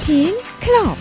틴틴 클럽.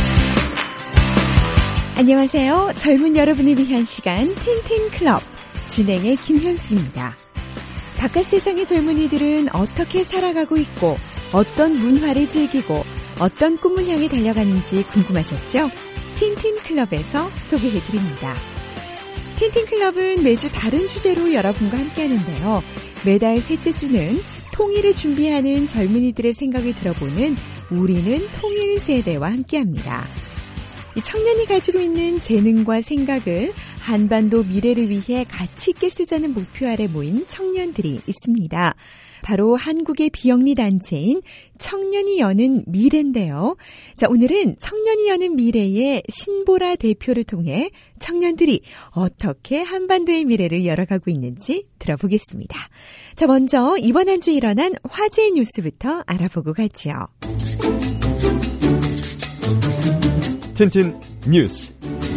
안녕하세요. 젊은 여러분을 위한 시간 틴틴 클럽 진행의 김현숙입니다. 바깥 세상의 젊은이들은 어떻게 살아가고 있고 어떤 문화를 즐기고 어떤 꿈을 향해 달려가는지 궁금하셨죠? 틴틴 클럽에서 소개해드립니다. 틴틴 클럽은 매주 다른 주제로 여러분과 함께하는데요. 매달 셋째 주는 통일을 준비하는 젊은이들의 생각을 들어보는 우리는 통일 세대와 함께합니다. 이 청년이 가지고 있는 재능과 생각을 한반도 미래를 위해 가치 있게 쓰자는 목표 아래 모인 청년들이 있습니다. 바로 한국의 비영리 단체인 청년이 여는 미래인데요. 자, 오늘은 청년이 여는 미래의 신보라 대표를 통해 청년들이 어떻게 한반도의 미래를 열어가고 있는지 들어보겠습니다. 자, 먼저 이번 한 주 일어난 화제의 뉴스부터 알아보고 가죠. 틴틴 뉴스.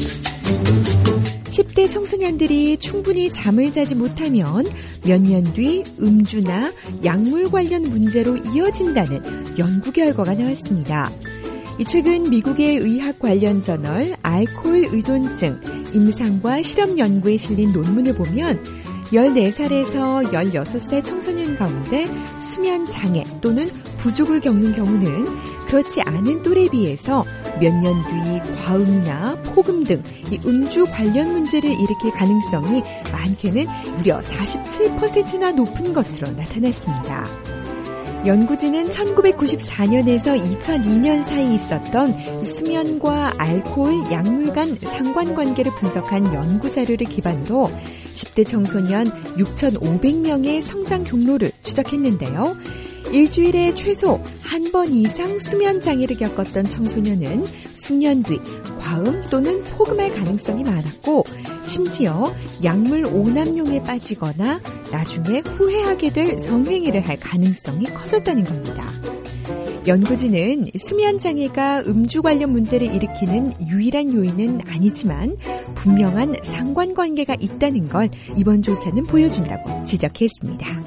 10대 청소년들이 충분히 잠을 자지 못하면 몇 년 뒤 음주나 약물 관련 문제로 이어진다는 연구 결과가 나왔습니다. 최근 미국의 의학 관련 저널 알코올 의존증 임상과 실험 연구에 실린 논문을 보면 14살에서 16살 청소년 가운데 수면 장애 또는 부족을 겪는 경우는 그렇지 않은 또래에 비해서 몇 년 뒤 과음이나 폭음 등 이 음주 관련 문제를 일으킬 가능성이 많게는 무려 47%나 높은 것으로 나타났습니다. 연구진은 1994년에서 2002년 사이 있었던 수면과 알코올, 약물 간 상관관계를 분석한 연구 자료를 기반으로 10대 청소년 6,500명의 성장 경로를 추적했는데요. 일주일에 최소 한 번 이상 수면 장애를 겪었던 청소년은 수년 뒤 과음 또는 폭음할 가능성이 많았고 심지어 약물 오남용에 빠지거나 나중에 후회하게 될 성행위를 할 가능성이 커졌다는 겁니다. 연구진은 수면 장애가 음주 관련 문제를 일으키는 유일한 요인은 아니지만 분명한 상관관계가 있다는 걸 이번 조사는 보여준다고 지적했습니다.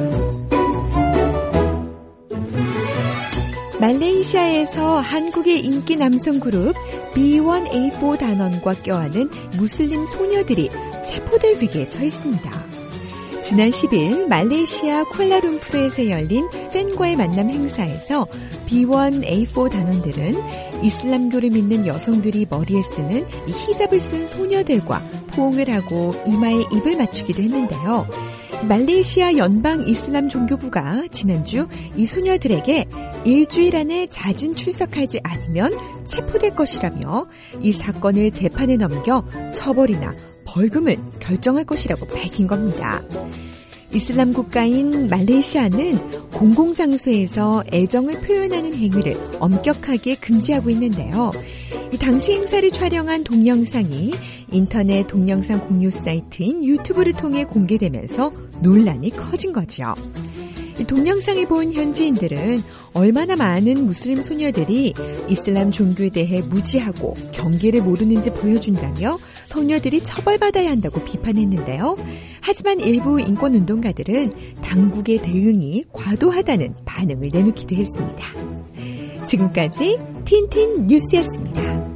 말레이시아에서 한국의 인기 남성 그룹 B1A4 단원과 껴안은 무슬림 소녀들이 체포될 위기에 처했습니다. 지난 10일 말레이시아 쿠알라룸푸르에서 열린 팬과의 만남 행사에서 B1A4 단원들은 이슬람교를 믿는 여성들이 머리에 쓰는 이 히잡을 쓴 소녀들과 포옹을 하고 이마에 입을 맞추기도 했는데요. 말레이시아 연방 이슬람 종교부가 지난주 이 소녀들에게 일주일 안에 잦은 출석하지 않으면 체포될 것이라며 이 사건을 재판에 넘겨 처벌이나 벌금을 결정할 것이라고 밝힌 겁니다. 이슬람 국가인 말레이시아는 공공장소에서 애정을 표현하는 행위를 엄격하게 금지하고 있는데요. 이 당시 행사를 촬영한 동영상이 인터넷 동영상 공유 사이트인 유튜브를 통해 공개되면서 논란이 커진 거죠. 이 동영상을 본 현지인들은 얼마나 많은 무슬림 소녀들이 이슬람 종교에 대해 무지하고 경계를 모르는지 보여준다며 소녀들이 처벌받아야 한다고 비판했는데요. 하지만 일부 인권운동가들은 당국의 대응이 과도하다는 반응을 내놓기도 했습니다. 지금까지 틴틴 뉴스였습니다.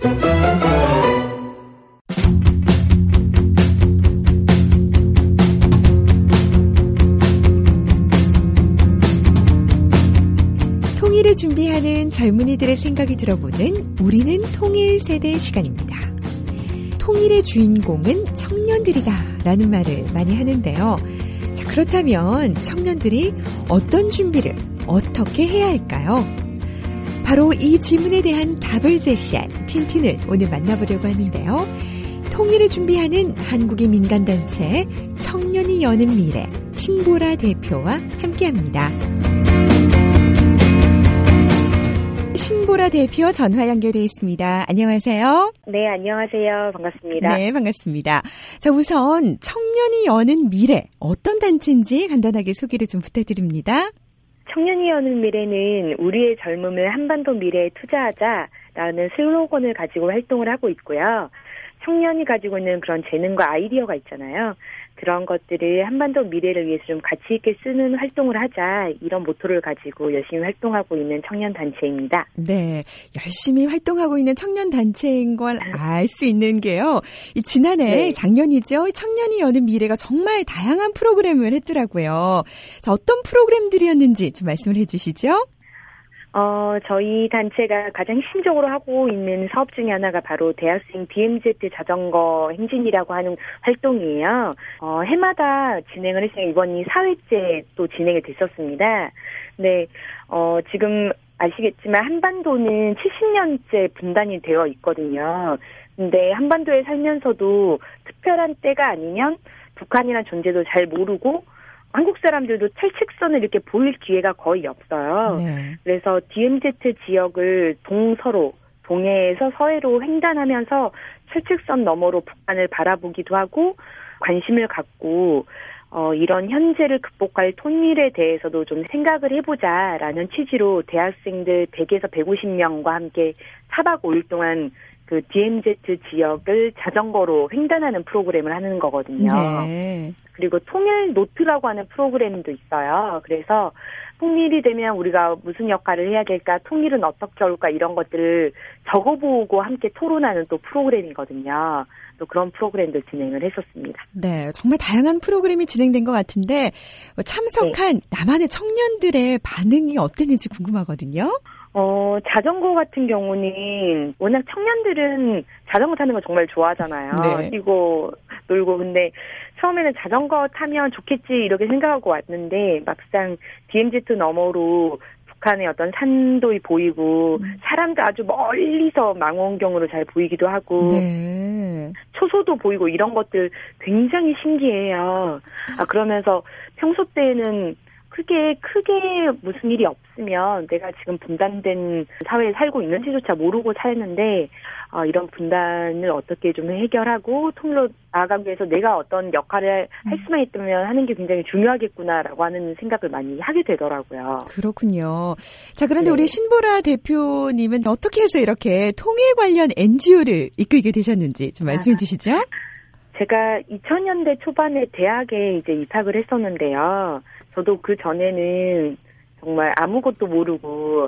통일을 준비하는 젊은이들의 생각이 들어보는 우리는 통일 세대 시간입니다. 통일의 주인공은 청년들이다 라는 말을 많이 하는데요. 자, 그렇다면 청년들이 어떤 준비를 어떻게 해야 할까요? 바로 이 질문에 대한 답을 제시할 틴틴을 오늘 만나보려고 하는데요. 통일을 준비하는 한국의 민간단체 청년이 여는 미래 신보라 대표와 함께합니다. 신보라 대표 전화 연결되어 있습니다. 안녕하세요. 네, 안녕하세요. 반갑습니다. 네, 반갑습니다. 자, 우선 청년이 여는 미래 어떤 단체인지 간단하게 소개를 좀 부탁드립니다. 청년이 여는 미래는 우리의 젊음을 한반도 미래에 투자하자라는 슬로건을 가지고 활동을 하고 있고요. 청년이 가지고 있는 그런 재능과 아이디어가 있잖아요. 그런 것들을 한반도 미래를 위해서 좀 가치 있게 쓰는 활동을 하자 이런 모토를 가지고 열심히 활동하고 있는 청년 단체입니다. 네, 열심히 활동하고 있는 청년 단체인 걸 알 수 있는 게요. 지난해 네. 작년이죠. 청년이 여는 미래가 정말 다양한 프로그램을 했더라고요. 자, 어떤 프로그램들이었는지 좀 말씀을 해주시죠. 저희 단체가 가장 핵심적으로 하고 있는 사업 중에 하나가 바로 대학생 DMZ 자전거 행진이라고 하는 활동이에요. 해마다 진행을 했어요. 이번이 4회째 또 진행이 됐었습니다. 네, 지금 아시겠지만 한반도는 70년째 분단이 되어 있거든요. 근데 한반도에 살면서도 특별한 때가 아니면 북한이라는 존재도 잘 모르고 한국 사람들도 철책선을 이렇게 보일 기회가 거의 없어요. 네. 그래서 DMZ 지역을 동서로, 동해에서 서해로 횡단하면서 철책선 너머로 북한을 바라보기도 하고 관심을 갖고 이런 현재를 극복할 통일에 대해서도 좀 생각을 해보자라는 취지로 대학생들 100에서 150명과 함께 4박 5일 동안 그 DMZ 지역을 자전거로 횡단하는 프로그램을 하는 거거든요. 네. 그리고 통일 노트라고 하는 프로그램도 있어요. 그래서 통일이 되면 우리가 무슨 역할을 해야 될까, 통일은 어떻게 올까 이런 것들을 적어보고 함께 토론하는 또 프로그램이거든요. 또 그런 프로그램도 진행을 했었습니다. 네, 정말 다양한 프로그램이 진행된 것 같은데 참석한 나만의 청년들의 반응이 어땠는지 궁금하거든요. 자전거 같은 경우는 워낙 청년들은 자전거 타는 거 정말 좋아하잖아요. 네. 뛰고 놀고. 근데 처음에는 자전거 타면 좋겠지 이렇게 생각하고 왔는데 막상 DMZ 너머로 북한의 어떤 산도 보이고 사람도 아주 멀리서 망원경으로 잘 보이기도 하고 네. 초소도 보이고 이런 것들 굉장히 신기해요. 그러면서 평소 때는 크게 무슨 일이 없으면 내가 지금 분단된 사회에 살고 있는지조차 모르고 살는데 이런 분단을 어떻게 좀 해결하고 통일로 나아가기 위해서 내가 어떤 역할을 할 수만 있다면 하는 게 굉장히 중요하겠구나라고 하는 생각을 많이 하게 되더라고요. 그렇군요. 자, 그런데 네. 우리 신보라 대표님은 어떻게 해서 이렇게 통일 관련 NGO를 이끌게 되셨는지 좀 말씀해 주시죠. 제가 2000년대 초반에 대학에 이제 입학을 했었는데요. 저도 그 전에는 정말 아무것도 모르고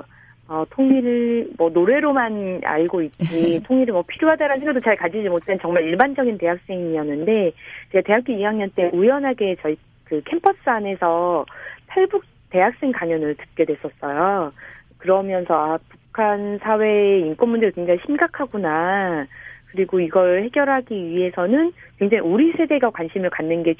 통일을 노래로만 알고 있지 통일이 필요하다라는 생각도 잘 가지지 못한 정말 일반적인 대학생이었는데 제가 대학교 2학년 때 우연하게 저희 그 캠퍼스 안에서 탈북 대학생 강연을 듣게 됐었어요. 그러면서 북한 사회의 인권 문제가 굉장히 심각하구나. 그리고 이걸 해결하기 위해서는 굉장히 우리 세대가 관심을 갖는 게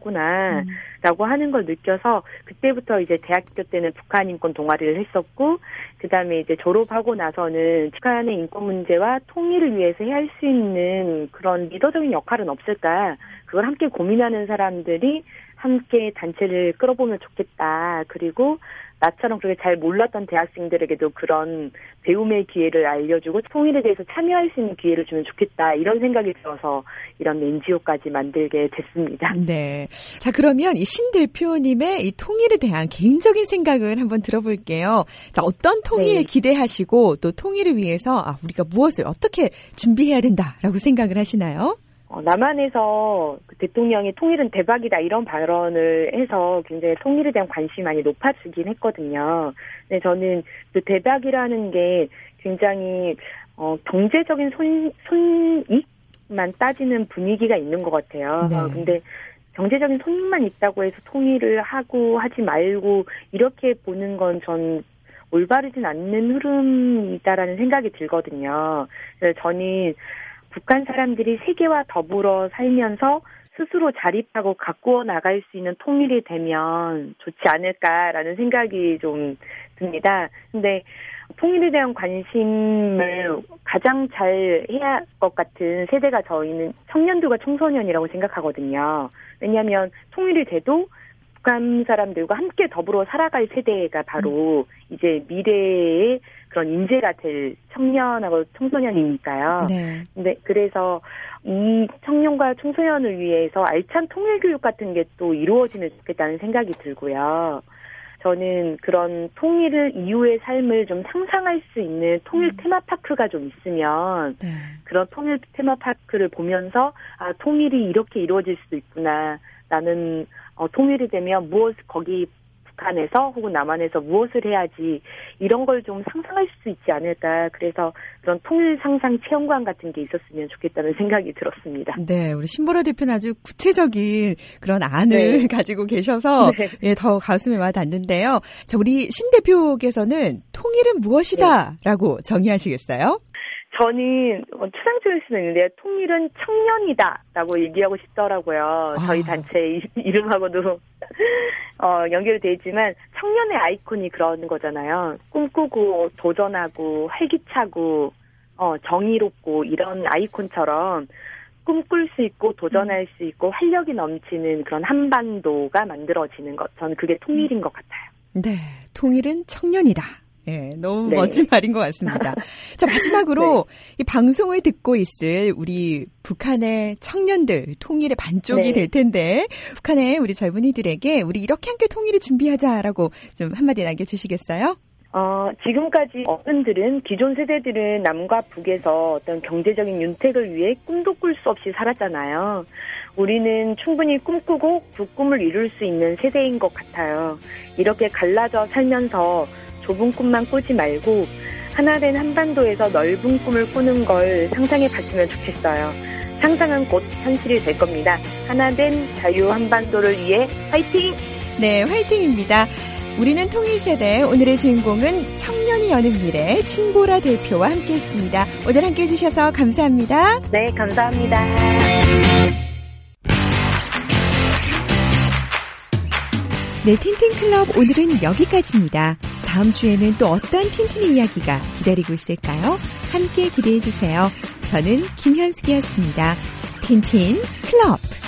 중요하구나라고 하는 걸 느껴서 그때부터 이제 대학교 때는 북한 인권 동아리를 했었고 그다음에 이제 졸업하고 나서는 북한의 인권 문제와 통일을 위해서 할 수 있는 그런 리더적인 역할은 없을까? 그걸 함께 고민하는 사람들이 함께 단체를 끌어보면 좋겠다. 그리고 나처럼 그렇게 잘 몰랐던 대학생들에게도 그런 배움의 기회를 알려주고 통일에 대해서 참여할 수 있는 기회를 주면 좋겠다. 이런 생각이 들어서 이런 NGO까지 만들게 됐습니다. 네. 자, 그러면 이 신 대표님의 이 통일에 대한 개인적인 생각을 한번 들어볼게요. 자, 어떤 통일 기대하시고 또 통일을 위해서 우리가 무엇을 어떻게 준비해야 된다라고 생각을 하시나요? 남한에서 그 대통령이 통일은 대박이다 이런 발언을 해서 굉장히 통일에 대한 관심이 많이 높아지긴 했거든요. 근데 저는 그 대박이라는 게 굉장히 경제적인 손익만 따지는 분위기가 있는 것 같아요. 네. 근데 경제적인 손익만 있다고 해서 통일을 하고 하지 말고 이렇게 보는 건 전 올바르진 않는 흐름이다라는 생각이 들거든요. 그래서 저는 북한 사람들이 세계와 더불어 살면서 스스로 자립하고 가꾸어 나갈 수 있는 통일이 되면 좋지 않을까라는 생각이 좀 듭니다. 근데 통일에 대한 관심을 가장 잘 해야 할 것 같은 세대가 저희는 청년들과 청소년이라고 생각하거든요. 왜냐하면 통일이 돼도 북한 사람들과 함께 더불어 살아갈 세대가 바로 이제 미래의 그런 인재가 될 청년하고 청소년이니까요. 네. 근데 그래서 이 청년과 청소년을 위해서 알찬 통일 교육 같은 게 또 이루어지면 좋겠다는 생각이 들고요. 저는 그런 통일 이후의 삶을 좀 상상할 수 있는 통일 테마파크가 좀 있으면 그런 통일 테마파크를 보면서 통일이 이렇게 이루어질 수도 있구나. 나는 통일이 되면 거기 북한에서 혹은 남한에서 무엇을 해야지 이런 걸 좀 상상할 수 있지 않을까. 그래서 그런 통일 상상 체험관 같은 게 있었으면 좋겠다는 생각이 들었습니다. 네, 우리 신보라 대표는 아주 구체적인 그런 안을 가지고 계셔서 더 가슴에 와 닿는데요. 자, 우리 신 대표께서는 통일은 무엇이다라고 정의하시겠어요? 저는 추상적일 수는 있는데 통일은 청년이다라고 얘기하고 싶더라고요. 저희 단체 이름하고도 연결되어 있지만 청년의 아이콘이 그런 거잖아요. 꿈꾸고 도전하고 활기차고 정의롭고 이런 아이콘처럼 꿈꿀 수 있고 도전할 수 있고 활력이 넘치는 그런 한반도가 만들어지는 것. 저는 그게 통일인 것 같아요. 네, 통일은 청년이다. 네, 너무 멋진 말인 것 같습니다. 자, 마지막으로 이 방송을 듣고 있을 우리 북한의 청년들, 통일의 반쪽이 될 텐데 북한의 우리 젊은이들에게 우리 이렇게 함께 통일을 준비하자라고 좀 한마디 남겨주시겠어요? 지금까지 어른들은, 기존 세대들은 남과 북에서 어떤 경제적인 윤택을 위해 꿈도 꿀 수 없이 살았잖아요. 우리는 충분히 꿈꾸고 그 꿈을 이룰 수 있는 세대인 것 같아요. 이렇게 갈라져 살면서 좁은 꿈만 꾸지 말고 하나된 한반도에서 넓은 꿈을 꾸는 걸 상상해 봤으면 좋겠어요. 상상은 곧 현실이 될 겁니다. 하나된 자유 한반도를 위해 화이팅! 네, 화이팅입니다. 우리는 통일세대, 오늘의 주인공은 청년이 여는 미래 신보라 대표와 함께했습니다. 오늘 함께해 주셔서 감사합니다. 네, 감사합니다. 네, 틴틴클럽 오늘은 여기까지입니다. 다음 주에는 또 어떤 틴틴의 이야기가 기다리고 있을까요? 함께 기대해 주세요. 저는 김현숙이었습니다. 틴틴클럽.